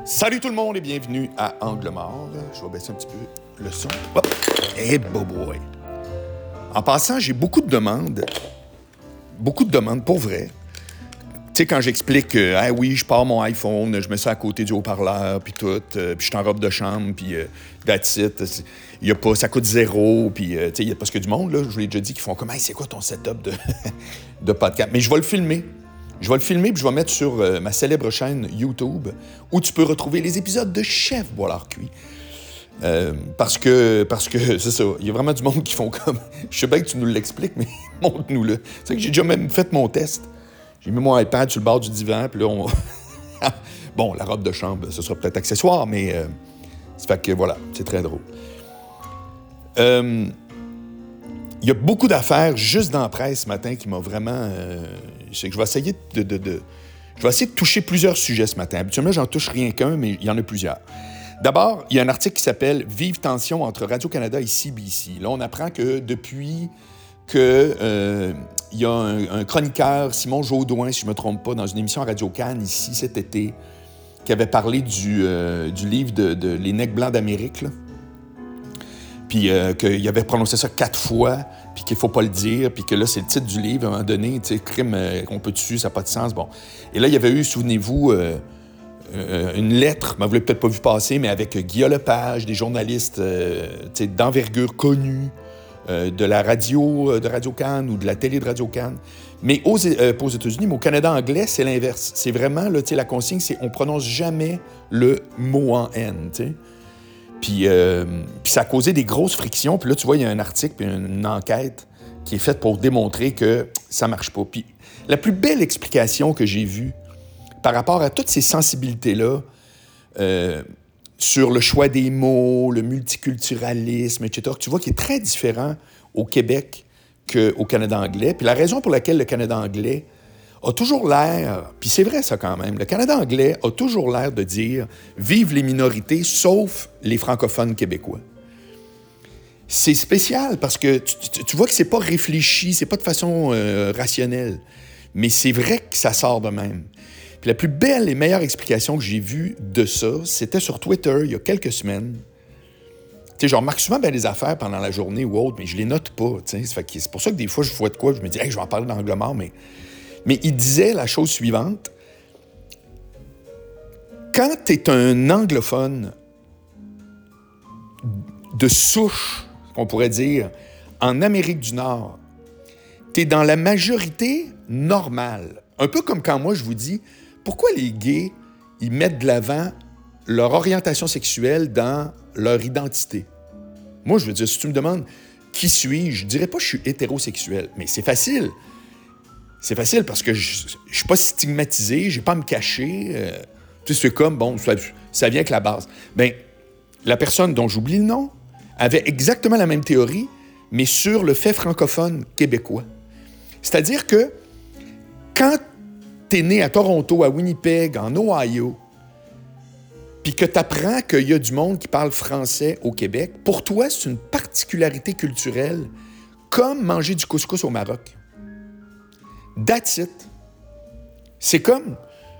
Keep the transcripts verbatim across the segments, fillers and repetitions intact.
Salut tout le monde et bienvenue à Angle Mort. Je vais baisser un petit peu le son. Hop! Et boboy! En passant, j'ai beaucoup de demandes. Beaucoup de demandes, pour vrai. Tu sais, quand j'explique que, ah oui, je pars mon iPhone, je mets ça à côté du haut-parleur, puis tout, euh, puis je suis en robe de chambre, puis euh, that's it. Il y a pas, ça coûte zéro, puis euh, tu sais, il y a parce que du monde, là, je vous l'ai déjà dit, qui font comme, hey, c'est quoi ton setup de, de podcast? Mais je vais le filmer. Je vais le filmer puis je vais mettre sur euh, ma célèbre chaîne YouTube où tu peux retrouver les épisodes de Chef Boilard-Cuit. Euh, parce que, parce que c'est ça, il y a vraiment du monde qui font comme... Je sais bien que tu nous l'expliques, mais montre-nous-le. Tu sais que j'ai déjà même fait mon test. J'ai mis mon iPad sur le bord du divan, puis là, on... Bon, la robe de chambre, ce sera peut-être accessoire, mais... Euh, ça fait que, voilà, c'est très drôle. Euh... Il y a beaucoup d'affaires juste dans la presse ce matin qui m'ont vraiment... Euh, c'est que je vais essayer de, de, de... Je vais essayer de toucher plusieurs sujets ce matin. Habituellement, j'en touche rien qu'un, mais il y en a plusieurs. D'abord, il y a un article qui s'appelle « Vive tension entre Radio-Canada et C B C ». Là, on apprend que depuis que euh, il y a un, un chroniqueur, Simon Jaudoin, si je ne me trompe pas, dans une émission à Radio-Can ici cet été, qui avait parlé du, euh, du livre de, de « Les Nègres blancs d'Amérique », là. Puis euh, qu'il avait prononcé ça quatre fois, puis qu'il faut pas le dire, puis que là, c'est le titre du livre, à un moment donné, tu sais, crime euh, qu'on peut tuer, ça n'a pas de sens, bon. Et là, il y avait eu, souvenez-vous, euh, euh, une lettre, ben, vous l'avez peut-être pas vu passer, mais avec Guillaume Lepage, des journalistes, euh, tu sais, d'envergure connus, euh, de la radio, de Radio-Can ou de la télé de Radio-Can. Mais aux, euh, pas aux États-Unis, mais au Canada anglais, c'est l'inverse. C'est vraiment, là, tu sais, la consigne, c'est on prononce jamais le mot en N, tu sais. Puis, euh, puis ça a causé des grosses frictions. Puis là, tu vois, il y a un article puis une, une enquête qui est faite pour démontrer que ça marche pas. Puis la plus belle explication que j'ai vue par rapport à toutes ces sensibilités-là euh, sur le choix des mots, le multiculturalisme, et cetera, tu vois qu'il est très différent au Québec qu'au Canada anglais. Puis la raison pour laquelle le Canada anglais a toujours l'air, puis c'est vrai ça quand même, le Canada anglais a toujours l'air de dire « Vive les minorités, sauf les francophones québécois ». C'est spécial parce que tu, tu, tu vois que c'est pas réfléchi, c'est pas de façon euh, rationnelle, mais c'est vrai que ça sort de même. Puis la plus belle et meilleure explication que j'ai vue de ça, c'était sur Twitter il y a quelques semaines. Tu sais, je remarque souvent bien des affaires pendant la journée ou autre, mais je les note pas, tu sais. C'est pour ça que des fois, je vois de quoi, je me dis « Hey, je vais en parler dans l'angle mort », mais... Mais il disait la chose suivante. Quand tu es un anglophone de souche, qu'on pourrait dire, en Amérique du Nord, tu es dans la majorité normale. Un peu comme quand moi, je vous dis, pourquoi les gays, ils mettent de l'avant leur orientation sexuelle dans leur identité? Moi, je veux dire, si tu me demandes qui suis-je, je dirais pas que je suis hétérosexuel, mais c'est facile. C'est facile parce que je ne suis pas stigmatisé, j'ai pas à me cacher. Euh, tu sais, c'est comme, bon, ça, ça vient avec la base. Bien, la personne dont j'oublie le nom avait exactement la même théorie, mais sur le fait francophone québécois. C'est-à-dire que quand tu es né à Toronto, à Winnipeg, en Ohio, puis que tu apprends qu'il y a du monde qui parle français au Québec, pour toi, c'est une particularité culturelle, comme manger du couscous au Maroc. That's it. C'est comme...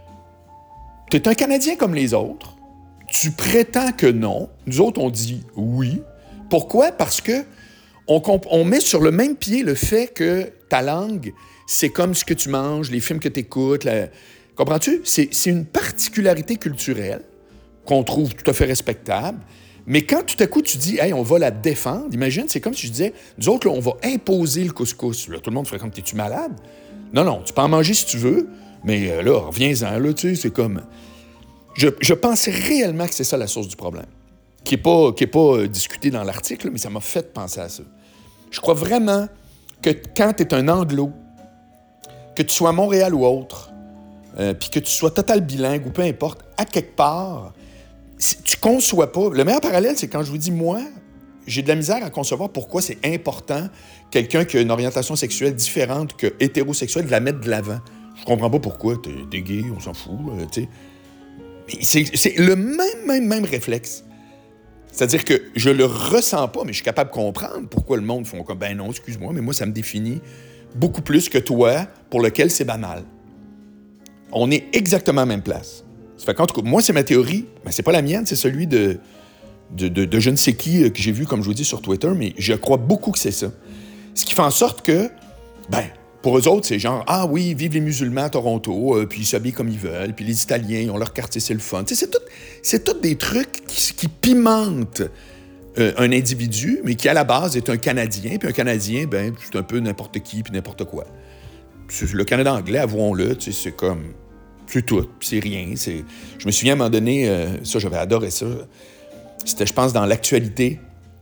Tu es un Canadien comme les autres. Tu prétends que non. Nous autres, on dit oui. Pourquoi? Parce que on, comp- on met sur le même pied le fait que ta langue, c'est comme ce que tu manges, les films que tu écoutes. La... Comprends-tu? C'est, c'est une particularité culturelle qu'on trouve tout à fait respectable. Mais quand tout à coup, tu dis « Hey, on va la défendre », imagine, c'est comme si je disais « Nous autres, là, on va imposer le couscous. » Là, tout le monde ferait comme « T'es-tu malade? » Non, non, tu peux en manger si tu veux, mais là, reviens-en, là, tu sais, c'est comme... Je, je pensais réellement que c'est ça la source du problème, qui n'est pas, qui est pas euh, discuté dans l'article, mais ça m'a fait penser à ça. Je crois vraiment que quand tu es un anglo, que tu sois à Montréal ou autre, euh, puis que tu sois total bilingue ou peu importe, à quelque part, tu conçois pas... Le meilleur parallèle, c'est quand je vous dis, moi, j'ai de la misère à concevoir pourquoi c'est important quelqu'un qui a une orientation sexuelle différente que hétérosexuelle de la mettre de l'avant. Je comprends pas pourquoi. T'es, t'es gay, on s'en fout, là, tu sais. C'est, c'est le même, même, même réflexe. C'est-à-dire que je le ressens pas, mais je suis capable de comprendre pourquoi le monde font comme « Ben non, excuse-moi, mais moi, ça me définit beaucoup plus que toi, pour lequel c'est banal. » On est exactement à la même place. Ça fait qu'en tout cas, moi, c'est ma théorie, mais c'est pas la mienne, c'est celui de, de, de, de je ne sais qui que j'ai vu, comme je vous dis, sur Twitter, mais je crois beaucoup que c'est ça. Ce qui fait en sorte que, ben, pour eux autres, c'est genre, ah oui, vive les musulmans à Toronto, euh, puis ils s'habillent comme ils veulent, puis les Italiens, ils ont leur quartier, c'est le fun. Tu sais, c'est tout, c'est tout des trucs qui, qui pimentent euh, un individu, mais qui, à la base, est un Canadien, puis un Canadien, ben, c'est un peu n'importe qui, puis n'importe quoi. Le Canada anglais, avouons-le, tu sais, c'est comme... C'est tout, puis c'est rien. C'est... Je me souviens à un moment donné, euh, ça, j'avais adoré ça. C'était, je pense, dans l'actualité,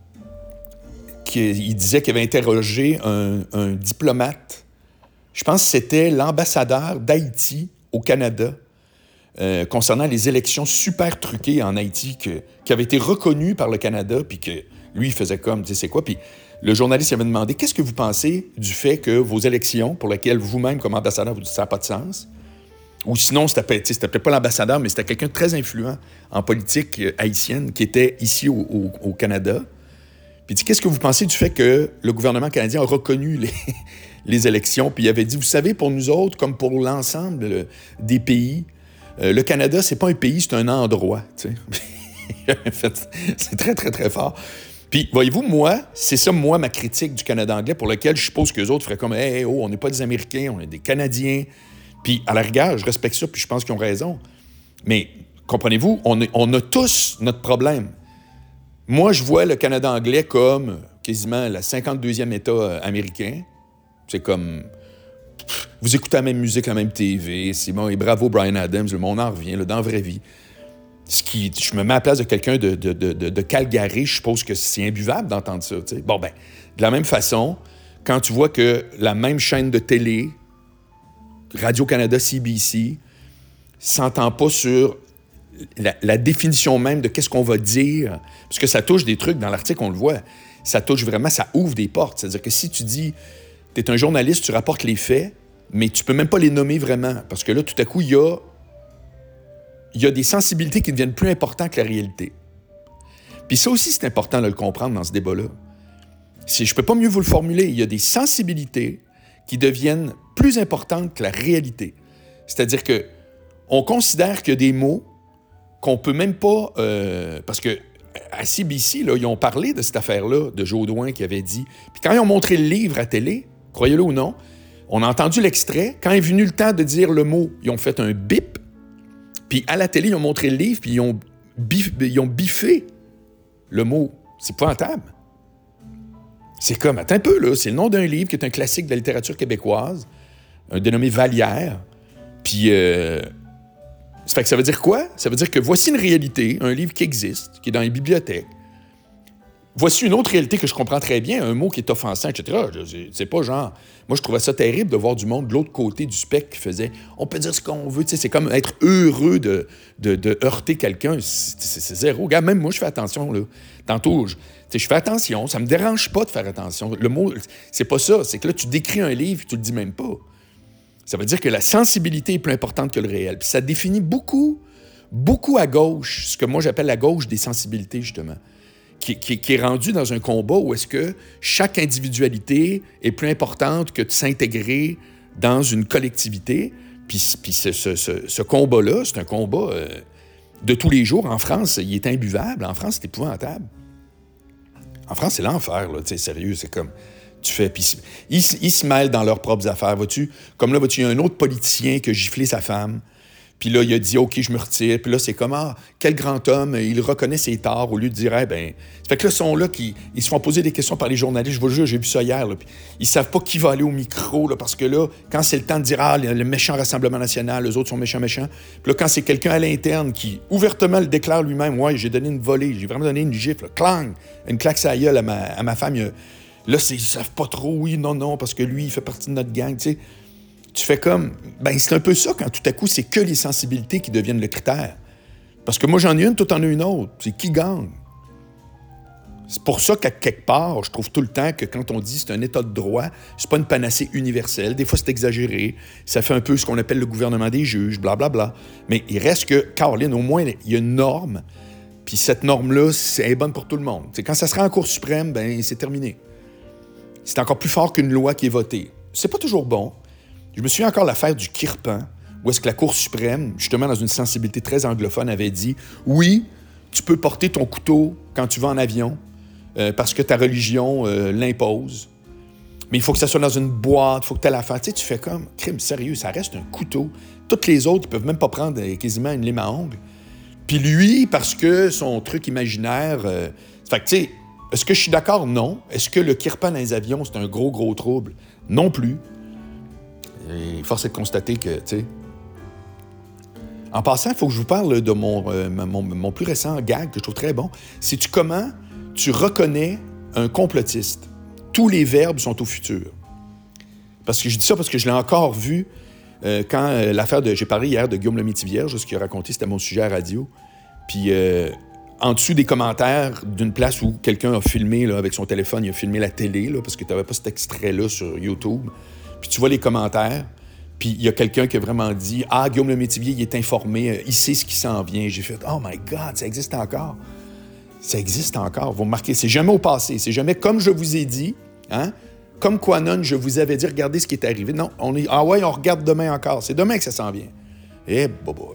qu'il disait qu'il avait interrogé un, un diplomate. Je pense que c'était l'ambassadeur d'Haïti au Canada euh, concernant les élections super truquées en Haïti que, qui avaient été reconnues par le Canada, puis que lui, il faisait comme, tu sais, c'est quoi? Puis le journaliste avait demandé, qu'est-ce que vous pensez du fait que vos élections, pour lesquelles vous-même, comme ambassadeur, vous dites ça n'a pas de sens? Ou sinon, c'était peut-être pas l'ambassadeur, mais c'était quelqu'un de très influent en politique euh, haïtienne qui était ici au, au, au Canada. Puis il dit, qu'est-ce que vous pensez du fait que le gouvernement canadien a reconnu les, les élections? Puis il avait dit, vous savez, pour nous autres, comme pour l'ensemble euh, des pays, euh, le Canada, c'est pas un pays, c'est un endroit. Tu sais. C'est très, très, très fort. Puis, voyez-vous, moi, c'est ça, moi, ma critique du Canada anglais, pour lequel je suppose qu'eux autres feraient comme, hey, hey, oh, on n'est pas des Américains, on est des Canadiens. Puis, à la rigueur, je respecte ça, puis je pense qu'ils ont raison. Mais, comprenez-vous, on, est, on a tous notre problème. Moi, je vois le Canada anglais comme quasiment le cinquante-deuxième État américain. C'est comme... Vous écoutez la même musique, la même T V, c'est bon, et bravo Bryan Adams, le monde en revient, là, dans la vraie vie. Ce qui, je me mets à la place de quelqu'un de, de, de, de Calgary, je suppose que c'est imbuvable d'entendre ça. T'sais. Bon, ben, de la même façon, quand tu vois que la même chaîne de télé, Radio-Canada, C B C, s'entend pas sur la, la définition même de qu'est-ce qu'on va dire, parce que ça touche des trucs, dans l'article, on le voit, ça touche vraiment, ça ouvre des portes. C'est-à-dire que si tu dis, tu es un journaliste, tu rapportes les faits, mais tu peux même pas les nommer vraiment, parce que là, tout à coup, il y a, il y a des sensibilités qui deviennent plus importantes que la réalité. Puis ça aussi, c'est important de le comprendre dans ce débat-là. Si, je peux pas mieux vous le formuler, il y a des sensibilités qui deviennent plus importantes que la réalité. C'est-à-dire que on considère qu'il y a des mots qu'on peut même pas... Euh, parce que à C B C, là, ils ont parlé de cette affaire-là, de Jodoin qui avait dit... Puis quand ils ont montré le livre à télé, croyez-le ou non, on a entendu l'extrait. Quand est venu le temps de dire le mot, ils ont fait un bip. Puis à la télé, ils ont montré le livre, puis ils ont, bif, ils ont biffé le mot. C'est épouvantable. C'est comme, attends un peu, là, c'est le nom d'un livre qui est un classique de la littérature québécoise, un dénommé Vallière. Puis, euh, ça fait que ça veut dire quoi? Ça veut dire que voici une réalité, un livre qui existe, qui est dans les bibliothèques. Voici une autre réalité que je comprends très bien, un mot qui est offensant, et cetera. C'est pas genre... Moi, je trouvais ça terrible de voir du monde de l'autre côté du spectre qui faisait « on peut dire ce qu'on veut », tu sais, c'est comme être heureux de, de, de heurter quelqu'un. C'est zéro. Regarde, même moi, je fais attention, là. Tantôt, je, je fais attention, ça me dérange pas de faire attention. Le mot, c'est pas ça. C'est que là, tu décris un livre et tu le dis même pas. Ça veut dire que la sensibilité est plus importante que le réel. Puis ça définit beaucoup, beaucoup à gauche, ce que moi j'appelle la gauche des sensibilités, justement. Qui, qui, qui est rendu dans un combat où est-ce que chaque individualité est plus importante que de s'intégrer dans une collectivité. Puis, puis ce, ce, ce, ce combat-là, c'est un combat euh, de tous les jours. En France, il est imbuvable. En France, c'est épouvantable. En France, c'est l'enfer, là. Tu sais, sérieux, c'est comme... Tu fais... Puis ils, ils se mêlent dans leurs propres affaires, vois-tu? Comme là, vois-tu, il y a un autre politicien qui a giflé sa femme. Puis là, il a dit « OK, je me retire ». Puis là, c'est comme « Ah, quel grand homme, il reconnaît ses torts » au lieu de dire hey, « ben ça fait que là, ils sont là, qui, ils se font poser des questions par les journalistes. Je vous le jure, j'ai vu ça hier. Là, puis ils savent pas qui va aller au micro, là, parce que là, quand c'est le temps de dire « Ah, le méchant Rassemblement national, eux autres sont méchants, méchants ». Puis là, quand c'est quelqu'un à l'interne qui ouvertement le déclare lui-même « Ouais, j'ai donné une volée, j'ai vraiment donné une gifle, là, clang, une claque sur la gueule à ma, à ma femme. » Là, ils savent pas trop, oui, non, non, parce que lui, il fait partie de notre gang, tu sais. Tu fais comme... Ben c'est un peu ça quand tout à coup, c'est que les sensibilités qui deviennent le critère. Parce que moi, j'en ai une, toi, t'en as une autre. C'est qui gagne? C'est pour ça qu'à quelque part, je trouve tout le temps que quand on dit c'est un état de droit, c'est pas une panacée universelle. Des fois, c'est exagéré. Ça fait un peu ce qu'on appelle le gouvernement des juges, blablabla. Bla, bla. Mais il reste que, Caroline, au moins, il y a une norme. Puis cette norme-là, c'est bonne pour tout le monde. T'sais, quand ça sera en Cour suprême, ben c'est terminé. C'est encore plus fort qu'une loi qui est votée. C'est pas toujours bon. Je me souviens encore de l'affaire du Kirpan, où est-ce que la Cour suprême, justement dans une sensibilité très anglophone, avait dit « Oui, tu peux porter ton couteau quand tu vas en avion euh, parce que ta religion euh, l'impose, mais il faut que ça soit dans une boîte, il faut que tu aies l'affaire. » Tu sais, tu fais comme « Crime, sérieux, ça reste un couteau. » Toutes les autres, ils peuvent même pas prendre euh, quasiment une lime à ongles. Puis lui, parce que son truc imaginaire... Euh, fait que, tu sais, est-ce que je suis d'accord? Non. Est-ce que le kirpan dans les avions, c'est un gros, gros trouble? Non plus. Et force est de constater que, tu sais... En passant, il faut que je vous parle de mon, euh, mon, mon plus récent gag que je trouve très bon. C'est-tu comment tu reconnais un complotiste? Tous les verbes sont au futur. Parce que je dis ça parce que je l'ai encore vu euh, quand euh, l'affaire de... J'ai parlé hier de Guillaume Lemaitre-Vierge, ce qu'il a raconté, c'était mon sujet à radio. Puis... Euh, en dessous des commentaires d'une place où quelqu'un a filmé là, avec son téléphone, il a filmé la télé, là, parce que tu n'avais pas cet extrait-là sur YouTube. Puis tu vois les commentaires, puis il y a quelqu'un qui a vraiment dit « Ah, Guillaume Lemaitre-Vierge, il est informé, il sait ce qui s'en vient. » J'ai fait « Oh my God, ça existe encore. » Ça existe encore. Vous remarquez, c'est jamais au passé. C'est jamais comme je vous ai dit, hein? Comme Quanon, je vous avais dit, regardez ce qui est arrivé. Non, on est... Ah ouais, on regarde demain encore. C'est demain que ça s'en vient. Eh, bobo.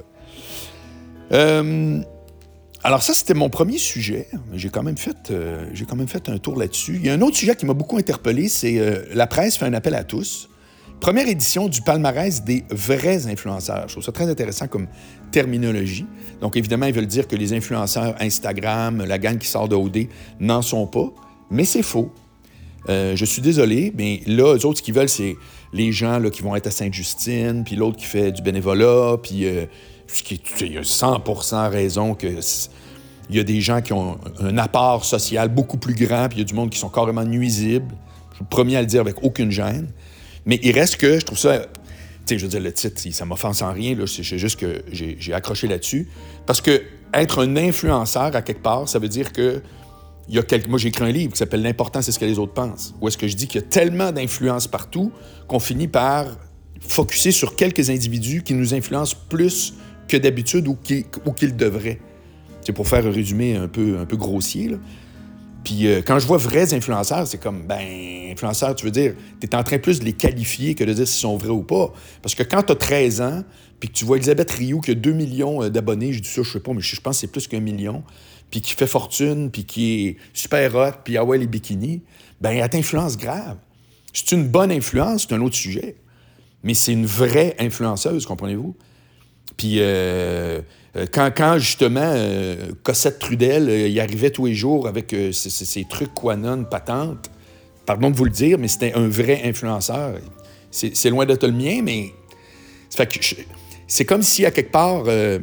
Euh... Alors ça, c'était mon premier sujet. J'ai quand même fait, euh, j'ai quand même fait un tour là-dessus. Il y a un autre sujet qui m'a beaucoup interpellé, c'est euh, la presse fait un appel à tous. Première édition du palmarès des vrais influenceurs. Je trouve ça très intéressant comme terminologie. Donc évidemment, ils veulent dire que les influenceurs Instagram, la gang qui sort de O D, n'en sont pas, mais c'est faux. Euh, je suis désolé, mais là, eux autres, ce qu'ils veulent, c'est les gens là, qui vont être à Sainte-Justine, puis l'autre qui fait du bénévolat, puis... Euh, il y a cent pour cent raison qu'il y a des gens qui ont un apport social beaucoup plus grand, puis il y a du monde qui sont carrément nuisibles. Je suis le premier à le dire avec aucune gêne. Mais il reste que, je trouve ça... Tu sais, je veux dire, le titre, ça m'offense en rien, là, c'est juste que j'ai, j'ai accroché là-dessus. Parce que être un influenceur, à quelque part, ça veut dire que... Il y a quelques... Moi, j'ai écrit un livre qui s'appelle « L'important, c'est ce que les autres pensent », où est-ce que je dis qu'il y a tellement d'influence partout qu'on finit par focusser sur quelques individus qui nous influencent plus que d'habitude ou qu'ils, ou qu'ils devraient. C'est pour faire un résumé un peu, un peu grossier, là. Puis euh, quand je vois vrais influenceurs, c'est comme, ben, influenceurs, tu veux dire, tu es en train plus de les qualifier que de dire s'ils sont vrais ou pas. Parce que quand tu as treize ans, puis que tu vois Elisabeth Rioux qui a deux millions d'abonnés, je dis ça, je sais pas, mais je pense que c'est plus qu'un million, puis qui fait fortune, puis qui est super hot, puis ah ouais, les bikinis, ben, elle t'influence grave. C'est une bonne influence, c'est un autre sujet. Mais c'est une vraie influenceuse, comprenez-vous? Puis euh, quand, quand, justement, euh, Cossette Trudel, euh, il arrivait tous les jours avec euh, ses, ses trucs Quanon patentes, pardon de vous le dire, mais c'était un vrai influenceur. C'est, c'est loin d'être le mien, mais... Fait que je, c'est comme si, à quelque part, euh,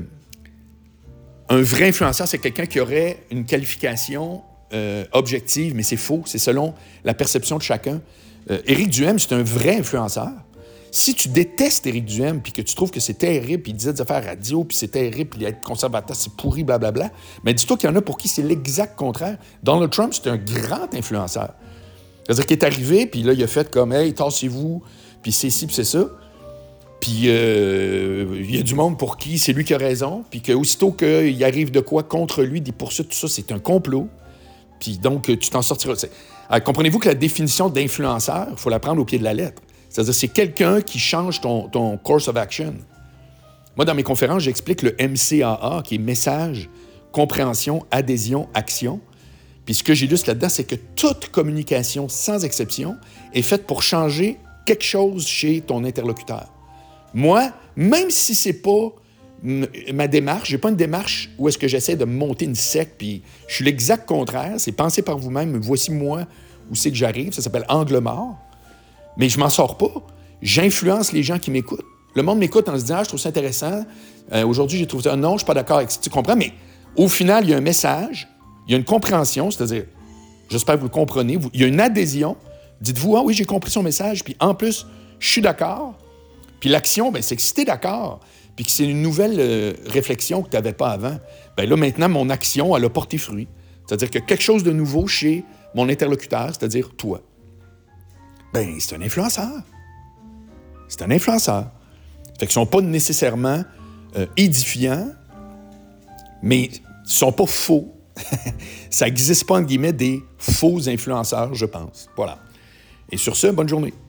un vrai influenceur, c'est quelqu'un qui aurait une qualification euh, objective, mais c'est faux, c'est selon la perception de chacun. Euh, Éric Duhaime, c'est un vrai influenceur. Si tu détestes Éric Duhaime puis que tu trouves que c'est terrible, puis il disait des affaires radio, puis c'est terrible, puis être conservateur, c'est pourri, blablabla, mais dis-toi qu'il y en a pour qui c'est l'exact contraire. Donald Trump, c'est un grand influenceur. C'est-à-dire qu'il est arrivé, puis là, il a fait comme « Hey, tassez-vous », puis c'est ci, puis c'est ça. Puis euh, il y a du monde pour qui c'est lui qui a raison, puis qu'aussitôt qu'il arrive de quoi contre lui, des poursuites, tout ça, c'est un complot. Puis donc, tu t'en sortiras. Alors, comprenez-vous que la définition d'influenceur, il faut la prendre au pied de la lettre. C'est-à-dire, c'est quelqu'un qui change ton, ton course of action. Moi, dans mes conférences, j'explique le M C A A, qui est message, compréhension, adhésion, action. Puis ce que j'illustre là-dedans, c'est que toute communication, sans exception, est faite pour changer quelque chose chez ton interlocuteur. Moi, même si c'est pas m- ma démarche, j'ai pas une démarche où est-ce que j'essaie de monter une secte, puis je suis l'exact contraire, c'est penser par vous-même, voici moi où c'est que j'arrive, ça s'appelle angle mort. Mais je m'en sors pas. J'influence les gens qui m'écoutent. Le monde m'écoute en se disant « Ah, je trouve ça intéressant. Euh, aujourd'hui, j'ai trouvé ça. Non, je suis pas d'accord avec ça. » Tu comprends? Mais au final, il y a un message, il y a une compréhension, c'est-à-dire, j'espère que vous le comprenez, vous, il y a une adhésion. Dites-vous « Ah oui, j'ai compris son message. » Puis en plus, je suis d'accord. Puis l'action, bien, c'est que si tu es d'accord, puis que c'est une nouvelle euh, réflexion que tu n'avais pas avant, bien là, maintenant, mon action, elle a porté fruit. C'est-à-dire qu'il y a quelque chose de nouveau chez mon interlocuteur, c'est-à-dire toi. Ben, c'est un influenceur. C'est un influenceur. Fait qu'ils ne sont pas nécessairement euh, édifiants, mais ils ne sont pas faux. Ça n'existe pas, entre guillemets, des faux influenceurs, je pense. Voilà. Et sur ce, bonne journée.